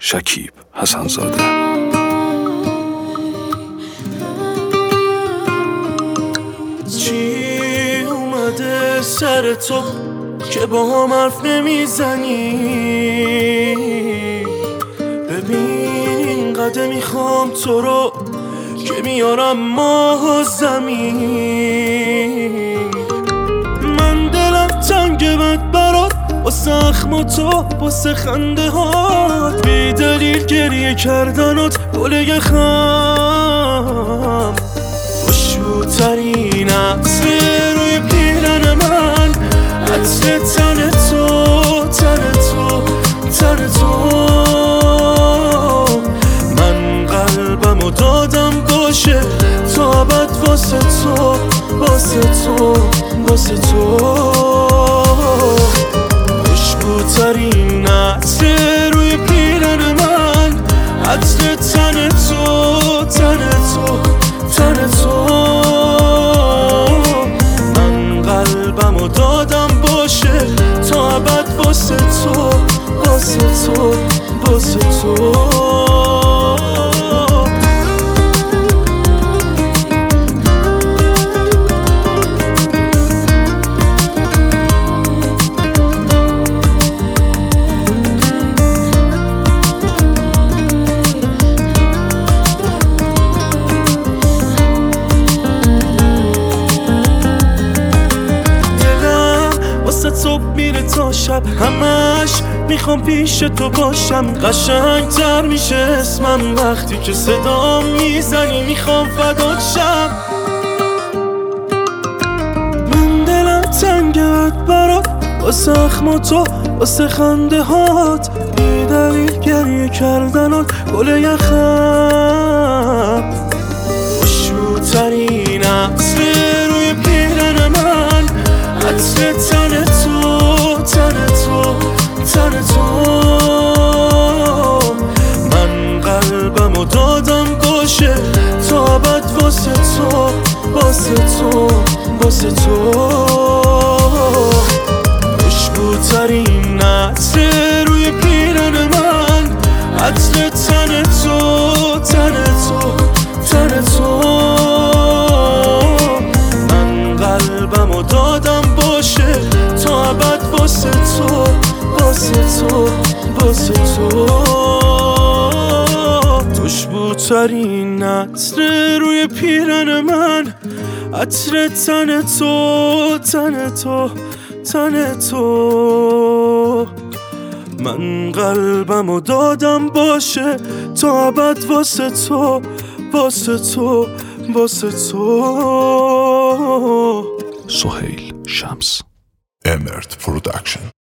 شکیب حسن‌زاده. چی اومده سر تو که با هم حرف نمیزنی؟ ببین اینقدر میخوام تو رو که میارم ماه و زمین. من دلم تنگه بد برات واسه اخم تو واسه خنده هات، بی دلیل گریه کردنات گله خم. خوشبوترین عطر روی پیرن من، عطر تن تو تن تو تن تو. من قلبمو دادم باشه تا ابد واسه تو واسه تو واسه تو. خوشبوترین عطر روی پیرن من، عطر تن تو تن تو تن تو. من قلبمو دادم باشه تا ابد واسه تو واسه تو واسه تو. صبح میره تا شب، همش میخوام پیش تو باشم. قشنگتر میشه اسمم وقتی که صدا میزنی، میخوام فدات شم. من دلم تنگه بد برات واسه اخم تو واسه خنده هات، بی دلیل گریه کردنات گله یخم. خوشبوترین عطر روی پیرن من، عطر تن تو تن تو تن تو. من قلبمو دادم باشه تا ابد واسه تو واسه تو واسه تو. خوشبوترین عطر روی پیرن من، عطر تن تو تن تو تن تو. من قلبمو دادم باشه تا ابد واسه تو واسه تو واسه تو. خوشبوترین عطر روی پیرن من، عطر تن تو تن تو تن تو. من قلبمو دادم باشه تا ابد واسه تو واسه تو واسه تو. سهیل شمس. امرت پروداکشن.